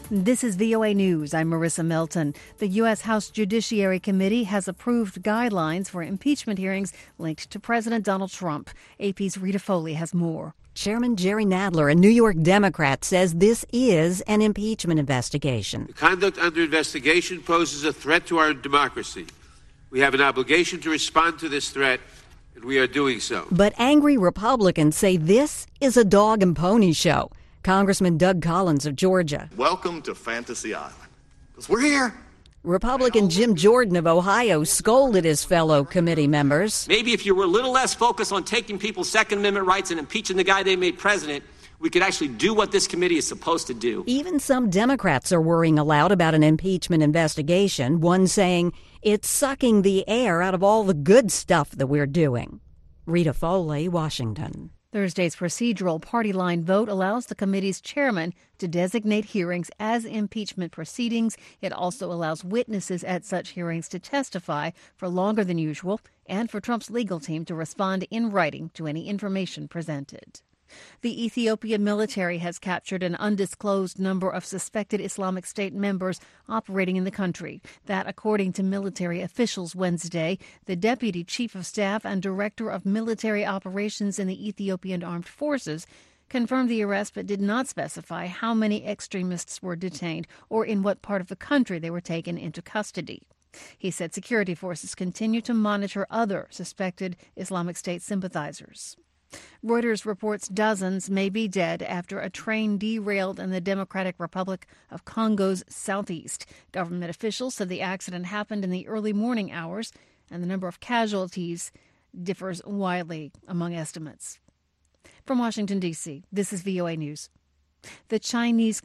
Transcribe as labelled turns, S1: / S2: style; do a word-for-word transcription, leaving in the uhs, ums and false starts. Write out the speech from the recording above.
S1: This is V O A News. I'm Marissa Melton. The U S. House Judiciary Committee has approved guidelines for impeachment hearings linked to President Donald Trump. A P's Rita Foley has more.
S2: Chairman Jerry Nadler, a New York Democrat, says this is an impeachment investigation.
S3: The conduct under investigation poses a threat to our democracy. We have an obligation to respond to this threat, and we are doing so.
S2: But angry Republicans say this is a dog and pony show. Congressman Doug Collins of Georgia.
S4: Welcome to Fantasy Island, because we're here.
S2: Republican Jim Jordan of Ohio scolded his fellow committee members.
S5: Maybe if you were a little less focused on taking people's Second Amendment rights and impeaching the guy they made president, we could actually do what this committee is supposed to do.
S2: Even some Democrats are worrying aloud about an impeachment investigation, one saying it's sucking the air out of all the good stuff that we're doing. Rita Foley, Washington.
S1: Thursday's procedural party line vote allows the committee's chairman to designate hearings as impeachment proceedings. It also allows witnesses at such hearings to testify for longer than usual and for Trump's legal team to respond in writing to any information presented. The Ethiopian military has captured an undisclosed number of suspected Islamic State members operating in the country. That, according to military officials Wednesday. The deputy chief of staff and director of military operations in the Ethiopian Armed Forces confirmed the arrest but did not specify how many extremists were detained or in what part of the country they were taken into custody. He said security forces continue to monitor other suspected Islamic State sympathizers. Reuters reports dozens may be dead after a train derailed in the Democratic Republic of Congo's southeast. Government officials said the accident happened in the early morning hours, and the number of casualties differs widely among estimates. From Washington, D C, this is V O A News. The Chinese